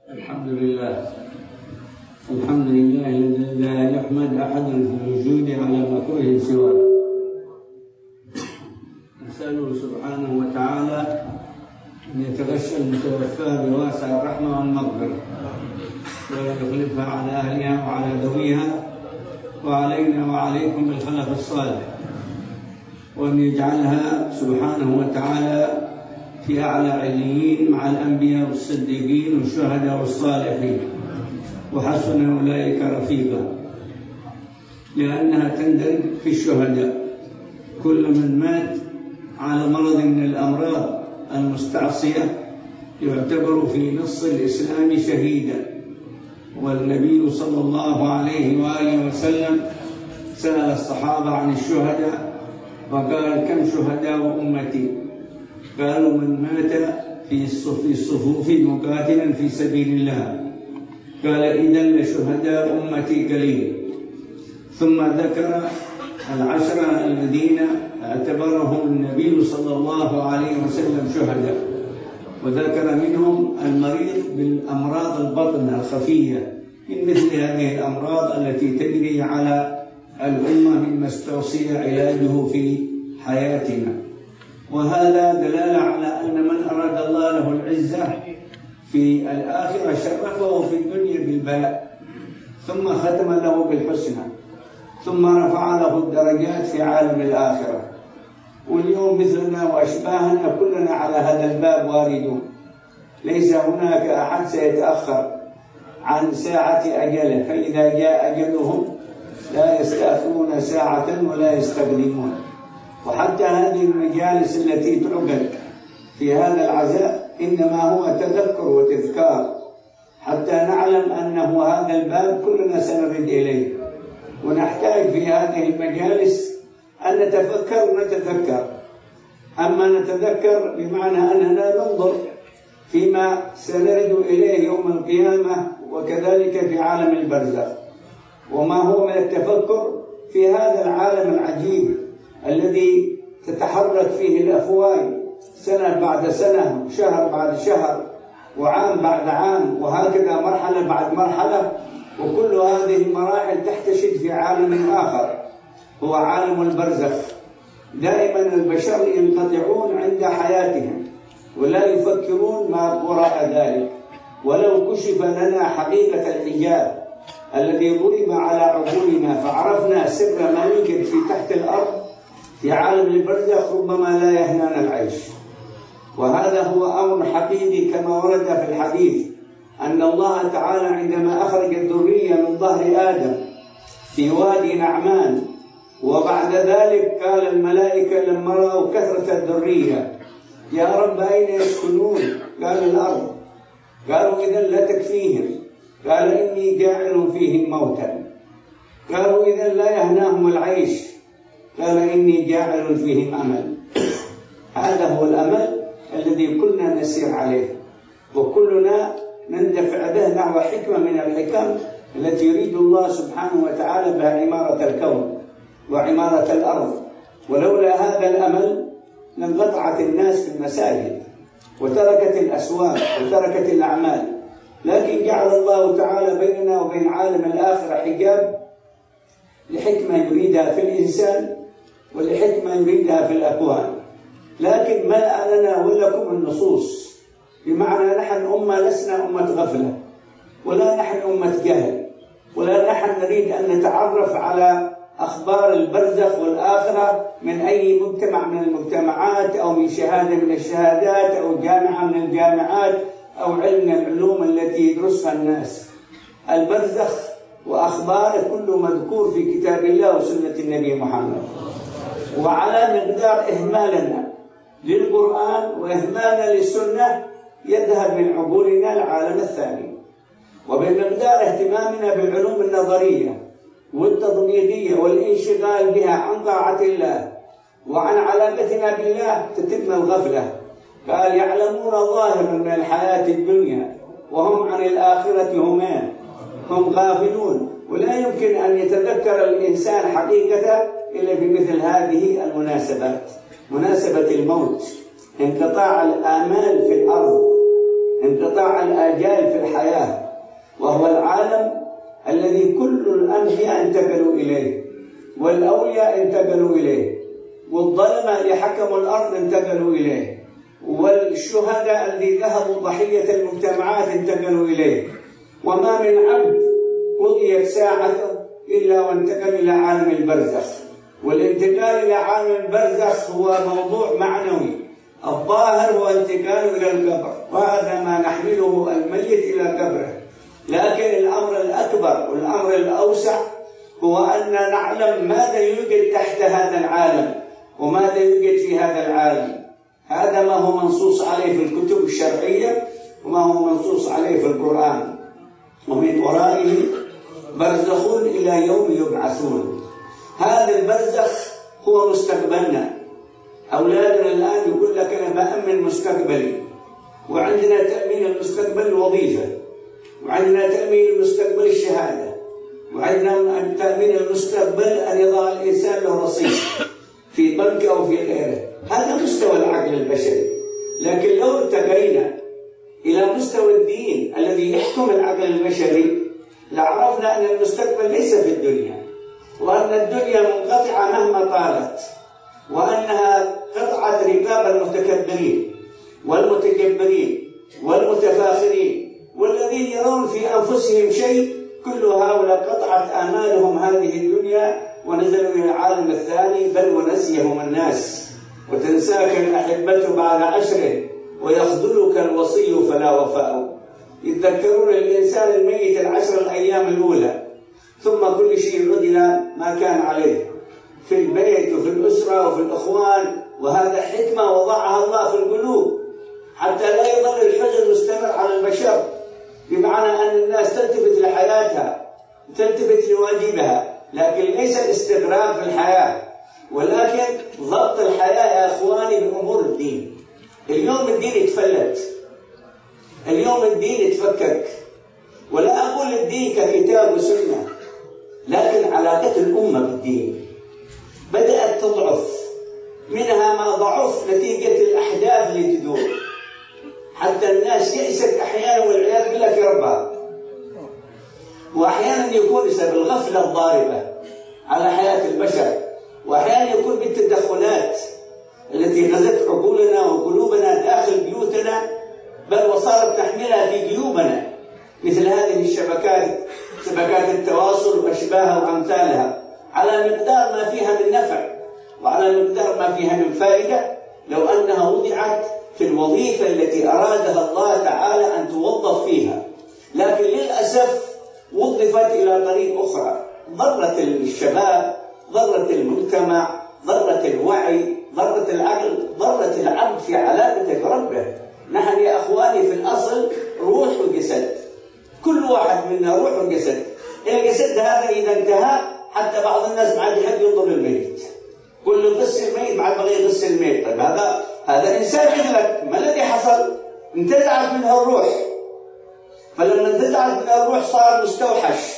الحمد لله الذي لا يحمد أحدا في الوجود على مكروه سواه. نسأله سبحانه وتعالى أن يتغشى المتوفى بواسع الرحمة والمغفرة ولا يخلفها على أهلها وعلى ذويها وعلينا وعليكم بالخلف الصالح، وأن يجعلها سبحانه وتعالى في أعلى عليين مع الأنبياء والصديقين والشهداء والصالحين، وحسن أولئك رفيقا، لأنها تندرج في الشهداء. كل من مات على مرض من الأمراض المستعصية يعتبر في نص الإسلام شهيدا. والنبي صلى الله عليه وآله وسلم سأل الصحابة عن الشهداء وقال: كم شهداء أمتي؟ قالوا: من مات في الصفوف مقاتلا في سبيل الله. قال: إذن لشهداء أمتي قليل. ثم ذكر العشرة الذين اعتبرهم النبي صلى الله عليه وسلم شهداء، وذكر منهم المريض بالأمراض البطن الخفية من مثل هذه الأمراض التي تجري على الأمة مما استوصي علاجه في حياتنا. وهذا دلالة على أن من أراد الله له العزة في الآخرة شرفه في الدنيا بالبلاء، ثم ختم له بالحسنى، ثم رفع له الدرجات في عالم الآخرة. واليوم مثلنا وأشباهنا كلنا على هذا الباب واردون، ليس هناك أحد سيتأخر عن ساعة أجله، فإذا جاء أجلهم لا يستأخرون ساعة ولا يستقدمون. وحتى هذه المجالس التي تعقد في هذا العزاء إنما هو تذكر وتذكار، حتى نعلم أنه هذا الباب كلنا سنرد إليه، ونحتاج في هذه المجالس أن نتفكر ونتذكر. أما نتذكر بمعنى أننا ننظر فيما سنرد إليه يوم القيامة، وكذلك في عالم البرزخ. وما هو من التفكر في هذا العالم العجيب الذي تتحرك فيه الأفواج سنة بعد سنة، شهر بعد شهر، وعام بعد عام، وهكذا مرحلة بعد مرحلة، وكل هذه المراحل تحتشد في عالم آخر هو عالم البرزخ. دائما البشر ينقطعون عند حياتهم ولا يفكرون ما وراء ذلك. ولو كشف لنا حقيقة الحجاب الذي ضرب على عقولنا فعرفنا سر ما يوجد في تحت الأرض في عالم البرزخ، ربما لا يهنانا العيش. وهذا هو أمر حقيقي كما ورد في الحديث أن الله تعالى عندما أخرج الذرية من ظهر آدم في وادي نعمان، وبعد ذلك قال الملائكة لما رأوا كثرة الذرية: يا رب أين يسكنون؟ قال: الأرض. قالوا: إذن لا تكفيهم. قال: إني جاعل فيهم موتا. قالوا: إذن لا يهناهم العيش. قال: إني جاعل فيهم أمل. هذا هو الأمل الذي كلنا نسير عليه، وكلنا نندفع به نحو حكمة من الحكم التي يريد الله سبحانه وتعالى بها عمارة الكون وعمارة الأرض. ولولا هذا الأمل لانقطعت الناس في المساجد وتركت الأسواق وتركت الأعمال، لكن جعل الله تعالى بيننا وبين عالم الآخرة حجاب لحكمة يريدها في الإنسان ولحكمة يريدها في الأكوان. لكن ملأ لنا ولكم النصوص، بمعنى نحن أمة لسنا أمة غفلة، ولا نحن أمة جهل، ولا نحن نريد أن نتعرف على أخبار البرزخ والآخرة من أي مجتمع من المجتمعات، أو من شهادة من الشهادات، أو جامعة من الجامعات، أو علم من العلوم التي يدرسها الناس. البرزخ وأخباره كله مذكور في كتاب الله وسنة النبي محمد. وعلى مقدار إهمالنا للقرآن وإهمالنا للسنة يذهب من عقولنا العالم الثاني، وبمقدار اهتمامنا بالعلوم النظرية والتطبيقية والانشغال بها عن طاعة الله وعن علاقتنا بالله تتم الغفلة. قال: يعلمون ظاهرا من الحياة الدنيا وهم عن الآخرة هم غافلون. ولا يمكن أن يتذكر الإنسان حقيقة إلا بمثل هذه المناسبات: مناسبة الموت، انقطاع الآمال في الأرض، انقطاع الآجال في الحياة، وهو العالم الذي كل الأنبياء انتقلوا إليه، والأولياء انتقلوا إليه، والظلمة اللي حكموا الأرض انتقلوا إليه، والشهداء الذي ذهبوا ضحية المجتمعات انتقلوا إليه. وما من عبد قضيت ساعته إلا وانتقل إلى عالم البرزخ، والانتقال إلى عالم البرزخ هو موضوع معنوي، الظاهر هو انتقال إلى القبر، وهذا ما نحمله الميت إلى قبره. لكن الأمر الأكبر والأمر الأوسع هو أن نعلم ماذا يوجد تحت هذا العالم وماذا يوجد في هذا العالم. هذا ما هو منصوص عليه في الكتب الشرعية وما هو منصوص عليه في القرآن. ومن ورائه برزخ إلى يوم يبعثون. هذا البرزخ هو مستقبلنا. أولادنا الآن يقول لك أنا بأمن مستقبلي، وعندنا تأمين المستقبل الوظيفة، وعندنا تأمين المستقبل الشهادة، وعندنا تأمين المستقبل أن يضع الإنسان له رصيد في بنك أو في غيره. هذا مستوى العقل البشري. لكن لو ارتقينا إلى مستوى الدين الذي يحكم العقل البشري لعرفنا أن المستقبل ليس في الدنيا، وأن الدنيا منقطعة مهما طالت، وأنها قطعت رقاب المتكبرين والمتجبرين والمتفاخرين والذين يرون في أنفسهم شيء. كل هؤلاء قطعت آمالهم هذه الدنيا ونزلوا إلى العالم الثاني، بل ونسيهم الناس. وتنساك الأحبة بعد 10 ويخذلك الوصي فلا وفاء. يتذكرون الإنسان الميت 10 الأيام الأولى، ثم كل شيء يعود إلى ما كان عليه في البيت وفي الأسرة وفي الأخوان. وهذا حكمة وضعها الله في القلوب حتى لا يظل الحزن مستمر على البشر، بمعنى أن الناس تلتفت لحياتها، تلتفت لواجبها، لكن ليس الاستغراب في الحياة، ولكن ضبط الحياة يا إخواني بأمور الدين. اليوم الدين يتفلت، اليوم الدين يتفكك. ولا أقول الدين ككتاب وسنة، لكن علاقة الأمة بالدين بدأت تضعف، منها ما ضعف نتيجة الأحداث اللي تدور، حتى الناس يأست أحيانا والعياذ بالله في ربها. وأحيانا يكون بسبب الغفلة الضاربة على حياة البشر، وأحيانا يكون بالتدخلات التي غزت عقولنا وقلوبنا داخل بيوتنا، بل وصارت تحملها في جيوبنا، مثل هذه الشبكات، شبكات التواصل وأشباهها وأمثالها، على مقدار ما فيها من نفع وعلى مقدار ما فيها من فائدة، لو أنها وضعت في الوظيفة التي أرادها الله تعالى أن توظف فيها. لكن للأسف وظفت إلى طريق أخرى، ضرت الشباب، ضرت المجتمع، ضرت الوعي، ضرت العقل، ضرت العبد في علاقته بربه. نحن يا أخواني في الأصل روح وجسد، كل واحد منا روح وجسد. الجسد هذا إذا انتهى، حتى بعض الناس ما عاد يحب ينظر للميت، كل يغسل الميت ما عاد بغى يغسل الميت. طيب هذا إنسان مثلك، ما الذي حصل؟ انتزعت منه الروح، فلما انتزعت منه الروح صار مستوحش.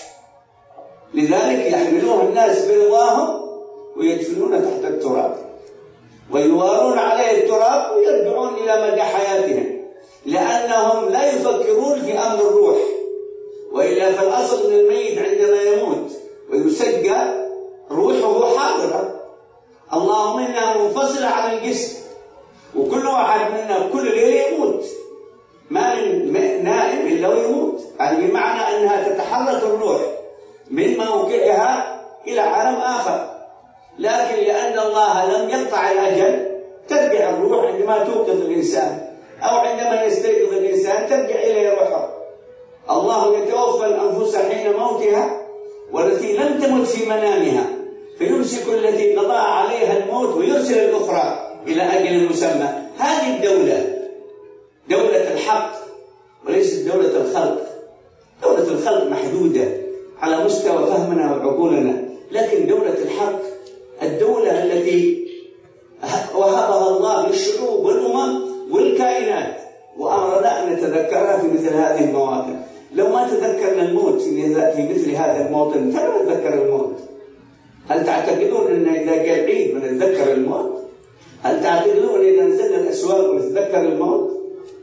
لذلك يحملوه الناس برضاهم ويدفنون تحت التراب ويوارون عليه التراب ويرجعون إلى مدى حياتهم، لأنهم لا يفكرون في أمر الروح. وإلا في الأصل أن الميت عندما يموت ويسجى روحه حاضرة، اللهم إنها منفصلة عن الجسم، وكل واحد منا كل ليلة يموت، ما من نائم إلا ويموت. يعني بمعنى أنها تتحرك الروح من موقعها إلى عالم آخر، لكن لأن الله لم يقطع الأجل ترجع الروح عندما توقظ الإنسان، أو عندما يستيقظ الإنسان ترجع إليه روحه. الله يتوفى الأنفس حين موتها والتي لم تمت في منامها، فيمسك التي قضى عليها الموت ويرسل الأخرى إلى أجل مسمى. هذه الدولة دولة الحق وليست دولة الخلق. دولة الخلق محدودة على مستوى فهمنا وعقولنا، لكن دولة الحق الدولة التي وهبها الله للشعوب والأمم والكائنات، وأمرنا أن نتذكرها في مثل هذه المواطن. لو ما تذكرنا الموت في مثل هذا الموطن كما نتذكر الموت. هل تعتقدون أن إذا جاء العيد بنتذكر الموت؟ هل تعتقدون أن إذا نزلنا الأسواق ونتذكر الموت؟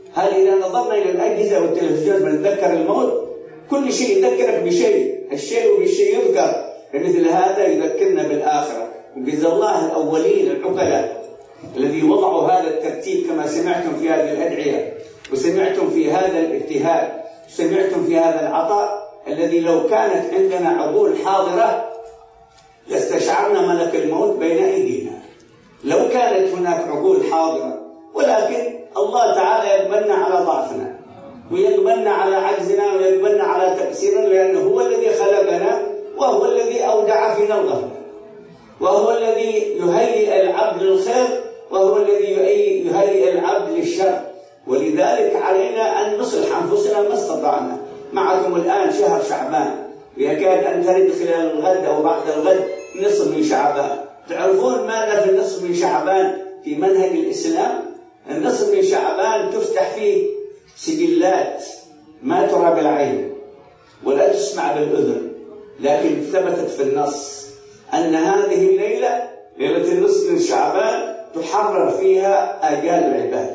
هل إذا نظرنا إلى الأجهزة والتلفزيون بنتذكر الموت؟ كل شيء يذكرك بشيء، الشيء وبالشيء يذكر، فمثل هذا يذكرنا بالآخرة. وجزا الله الأولين العقلاء الذي وضعوا هذا الترتيب كما سمعتم في هذه الأدعية، وسمعتم في هذا الاجتهاد، وسمعتم في هذا العطاء الذي لو كانت عندنا عقول حاضرة لاستشعرنا ملك الموت بين أيدينا، لو كانت هناك عقول حاضرة. ولكن الله تعالى يقبلنا على ضعفنا، ويقبلنا على عجزنا، ويقبلنا على تقصيرنا، لأنه هو الذي خلقنا، وهو الذي أودع فينا الغفلة، وهو الذي يهيئ العبد للخير، وهو الذي يهيئ العبد للشر. ولذلك علينا أن نصلح أنفسنا ما استطعنا. معكم الآن شهر شعبان، ويكاد أن ترد خلال الغد أو بعد الغد نصف من شعبان. تعرفون ماذا في النصف من شعبان في منهج الإسلام؟ النصف من شعبان تفتح فيه سجلات ما ترى بالعين ولا تسمع بالأذن، لكن ثبتت في النص أن هذه الليلة، ليلة النصف من شعبان، تحرر فيها آجال العباد.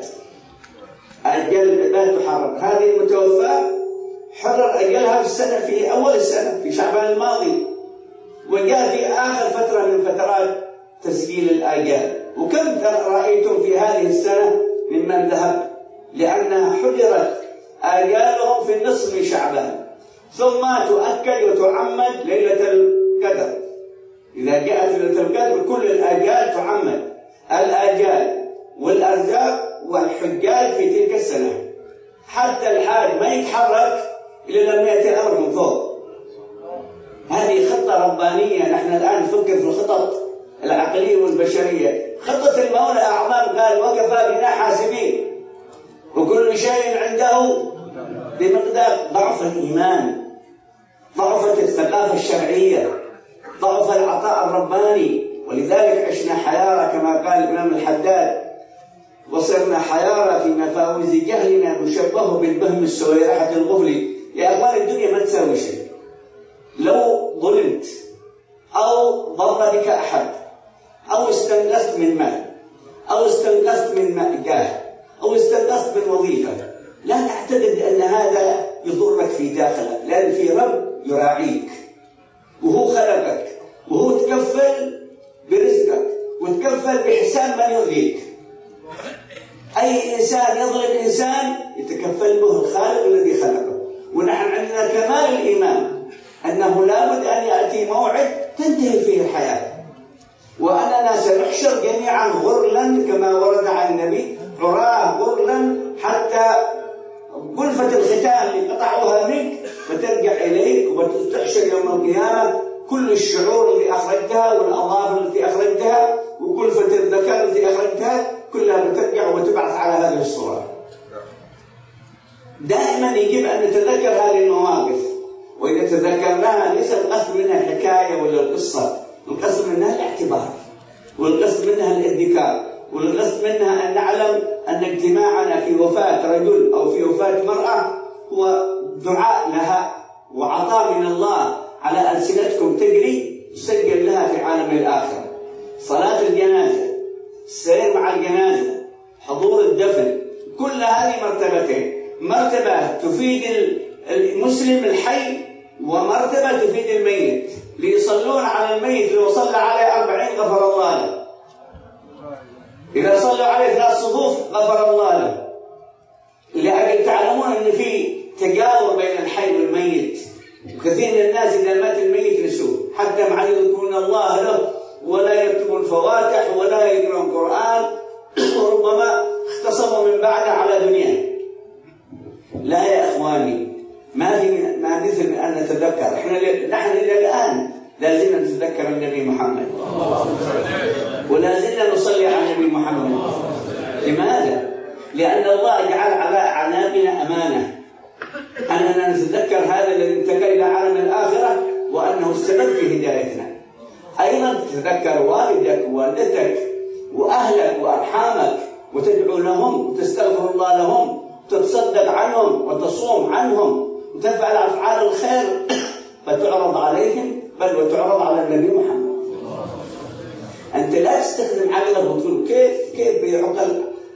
آجال العباد تحرر. هذه المتوفاة حرر أجلها في السنة، في أول السنة في شعبان الماضي، وجاء في آخر فترة من فترات تسجيل الآجال. وكم رأيتم في هذه السنة ممن ذهب، لأنها حجرت آجالهم في النصف من شعبان، ثم تؤكد وتعمد ليلة القدر. إذا جاءت ليلة القدر كل الآجال تعمد، الآجال والأرزاق والحجاج في تلك السنة. حتى الحاج ما يتحرك إلا لما يأتي الأمر من فوق. هذه خطة ربانية. نحن الآن نفكر في الخطط العقلية والبشرية. خطة المولى أعظم، قال وكفى بنا حاسبين، وكل شيء عنده بمقدار. ضعف الإيمان، ضعفت الثقافة الشرعية، ضعف العطاء الرباني. ولذلك عشنا حيارى كما قال الإمام الحداد، وصرنا حيارى في مفاوز جهلنا نشبه بالبهم السويرحة الغفل. يا أخوان الدنيا ما تساوي شيء. لو ظلمت أو ضر بك أحد أو استنقصت من مال أو استنقصت من جاه أو استنقصت من وظيفة، لا تعتقد أن هذا يضرك في داخلك، لأن في رب يراعيك، وهو خلقك، وهو تكفل برزقك، وتكفل بحساب من يؤذيك. أي إنسان يظلم إنسان يتكفل به الخالق الذي خلقه. ونحن عندنا كمال الإيمان أنه لابد أن يأتي موعد تنتهي فيه الحياة، وأننا سنحشر جميعا غرلا كما ورد عن النبي، عراه غرلا حتى غلفة الختان اللي قطعوها منك فترجع إليك، وتحشر يوم القيامة كل الشعور اللي أخرجتها والأظافر التي أخرجتها وغلفة الذكر التي أخرجتها كلها بترجع وتبعث على هذه الصورة. دائما يجب أن نتذكر هذه المواقف، وإذا تذكرناها ليس القصد منها الحكاية ولا القصة، القصد منها الاعتبار، والقصد منها الادكار، والقصد منها أن نعلم أن اجتماعنا في وفاة رجل أو في وفاة مرأة هو دعاء لها وعطاء من الله على ألسنتكم تجري تسجل لها في عالم الآخرة. صلاة الجنازة، السير مع الجنازة، حضور الدفن، كل هذه مرتبتين. مرتبة تفيد المسلم الحي، ومرتبة تفيد الميت. ليصلون على الميت لو صلى عليه 40 غفر الله له، إذا صلوا عليه 3 صفوف غفر الله له. لأجل تعلمون أن في تجاور بين الحي والميت، وكثير من الناس إذا مات الميت نسوه، حتى مع يذكرون الله له ولا يكتبون فواتح ولا يقرؤون قرآن، وربما اختصموا من بعده على دنياه. لا يا إخواني، ما مثل أن نتذكر. نحن إلى الآن لا زلنا نتذكر النبي محمد، ولا زلنا نصلي على النبي محمد. لماذا؟ لأن الله جعل على أعناقنا أمانة أننا نتذكر هذا الذي انتقل إلى عالم الآخرة، وأنه السبب في هدايتنا. أيضا تتذكر والدك ووالدتك وأهلك وأرحامك، وتدعو لهم وتستغفر الله لهم، وتتصدق عنهم وتصوم عنهم وتفعل أفعال الخير، فتعرض عليهم، بل وتعرض على النبي محمد. أنت لا تستخدم عقلك وتقول كيف بعقل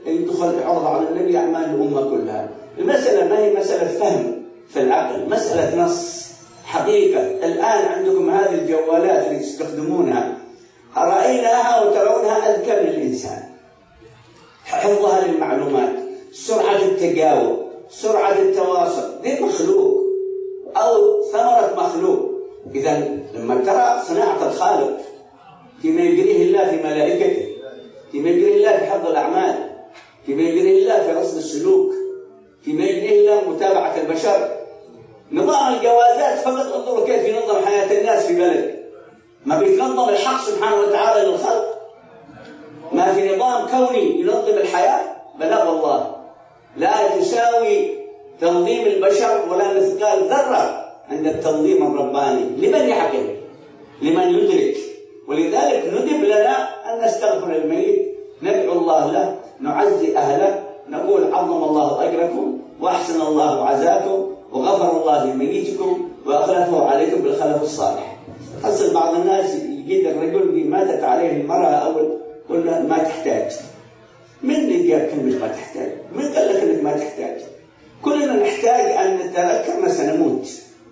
يدخل يعرض على النبي أعمال الأمة كلها. المسألة ما هي مسألة فهم في العقل، مسألة نص حقيقة. الآن عندكم هذه الجوالات اللي تستخدمونها، رأيناها وترونها أذكى من الإنسان، حفظها للمعلومات، سرعة التجاوب، سرعة التواصل، دي مخلوق أو ثمرة مخلوق. إذا لما ترى صناعة الخالق فيما يجريه الله في ملائكته، فيما يجريه الله في حفظ الأعمال، فيما يجريه الله في رصد السلوك، فيما يجريه الله متابعة البشر. نظام الجوازات فقط انظروا كيف ينظم حياة الناس في بلد، ما بيتنظم الحق سبحانه وتعالى للخلق، ما في نظام كوني ينظم الحياة. بلغ الله لا تساوي تنظيم البشر ولا مثقال ذرة عند التنظيم الرباني. لمن يعقل؟ لمن يدرك. ولذلك ندب لنا أن نستغفر الميت، ندعو الله له، نعزي أهله، نقول عظم الله أجركم وأحسن الله عزاكم وغفر الله لميتكم وأخلفه عليكم بالخلف الصالح. حصل بعض الناس يجد الرجل دي ماتت عليه المرأة أول قلنا ما تحتاج. من اللي جاب كلمة ما تحتاج؟ من قال لك أنك ما تحتاج؟ كلنا نحتاج أن نتذكر سنموت.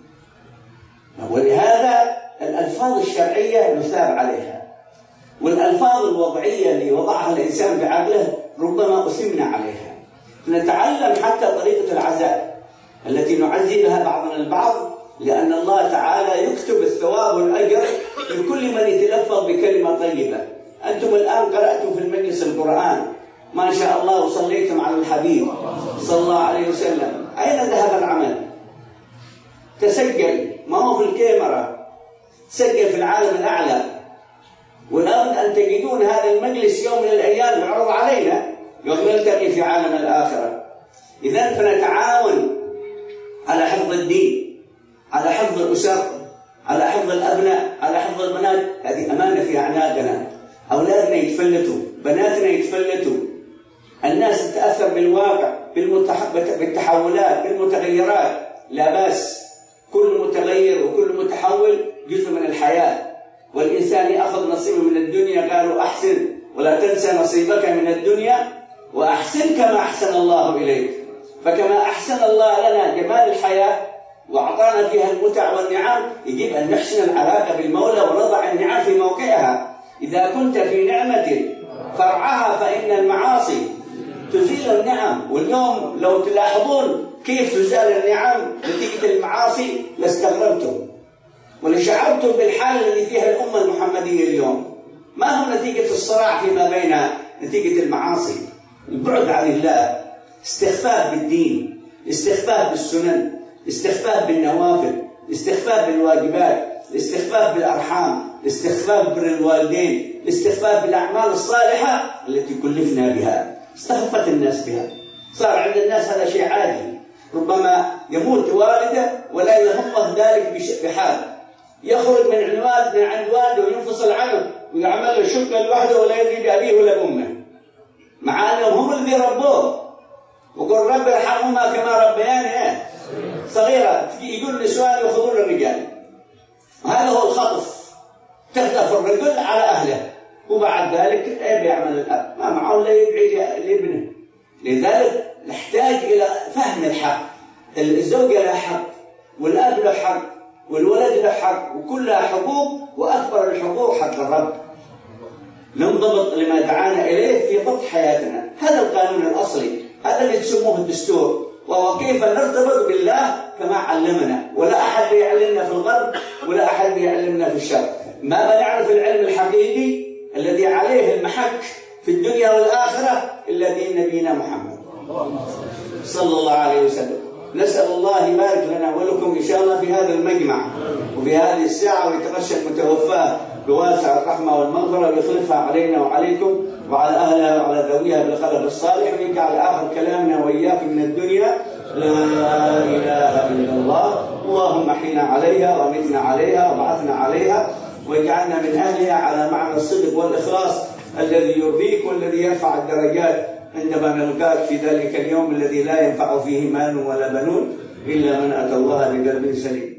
ولهذا الألفاظ الشرعية نثاب عليها، والألفاظ الوضعية اللي وضعها الإنسان بعقله ربما أثمنا عليها. نتعلم حتى طريقة العزاء التي نعزي بها بعضنا البعض، لأن الله تعالى يكتب الثواب والأجر لكل من يتلفظ بكلمة طيبة. أنتم الآن قرأتم في المجلس القرآن ما شاء الله وصليتم على الحبيب صلى الله عليه وسلم، أين ذهب العمل؟ تسجل، ما هو في الكاميرا، تسجل في العالم الأعلى. والآن أن تجدون هذا المجلس يوم من الأيام يعرض علينا يوم نلتقي في عالم الآخرة. إذن فنتعاون على حفظ الدين، على حفظ الأسر، على حفظ الأبناء، على حفظ البنات. هذه أمانة في أعناقنا. أولادنا يتفلتوا، بناتنا يتفلتوا. الناس تتأثر بالواقع، بالتحولات، بالمتغيرات. لا بأس، كل متغير وكل متحول جزء من الحياة، والإنسان يأخذ نصيبه من الدنيا. قالوا أحسن ولا تنسى نصيبك من الدنيا وأحسن كما أحسن الله إليك. فكما أحسن الله لنا جمال الحياة وأعطانا فيها المتع والنعم، يجب أن نحسن العلاقة بالمولى ونضع النعم في موقعها. إذا كنت في نعمة فرعها فإن المعاصي تزيل النعم. واليوم لو تلاحظون كيف تزال النعم نتيجة المعاصي لاستغربتم ولشعرتم بالحال الذي فيها الأمة المحمدية اليوم. ما هو نتيجة الصراع فيما بينها؟ نتيجة المعاصي، البعد عن الله، استخفاف بالدين، استخفاف بالسنن، استخفاف بالنوافل، استخفاف بالواجبات، الاستخفاف بالأرحام، الاستخفاف بالوالدين، الاستخفاف بالأعمال الصالحة التي كلفنا بها. استخفت الناس بها، صار عند الناس هذا شيء عادي. ربما يموت والده ولا يهمه ذلك بحال، يخرج من عند والده وينفصل عنه ويعمل له شقة لوحده ولا يدري بأبيه ولا بأمه، مع أنهم هم الذي ربوه. وقل رب ارحمهما كما ربياني صغيرة. يقول النسوان يأخذون الرجال، هذا هو الخطف. تخطف الرجل على أهله، وبعد ذلك بيعمل الأب ما معه لا يدعي لابنه. لذلك نحتاج إلى فهم الحق. الزوجة لها حق، والأب له حق، والولد له حق، وكلها حقوق، وأكبر الحقوق حق الرب. ننضبط لما دعانا إليه في ضبط حياتنا. هذا القانون الأصلي، هذا اللي تسموه الدستور، وهو كيف نرتبط بالله كما علمنا. ولا أحد بيعلمنا في الغرب ولا أحد بيعلمنا في الشرق. ما بنعرف العلم الحقيقي الذي عليه المحك في الدنيا والآخرة إلا دين نبينا محمد صلى الله عليه وسلم. نسأل الله يبارك لنا ولكم إن شاء الله في هذا المجمع وفي هذه الساعة، ويتغشى المتوفاة بواسع الرحمة والمغفرة ويخلفها علينا وعليكم وعلى أهلها وعلى ذويها بالخلف الصالح، ويجعل آخر كلامنا وإياكم من الدنيا لا إله إلا الله. اللهم أحينا عليها وأمتنا عليها وبعثنا عليها، واجعلنا من أهلها على معنى الصدق والإخلاص الذي يرضيك والذي يرفع الدرجات عندما نلقاك في ذلك اليوم الذي لا ينفع فيه مال ولا بنون إلا من أتى الله بقلب سليم.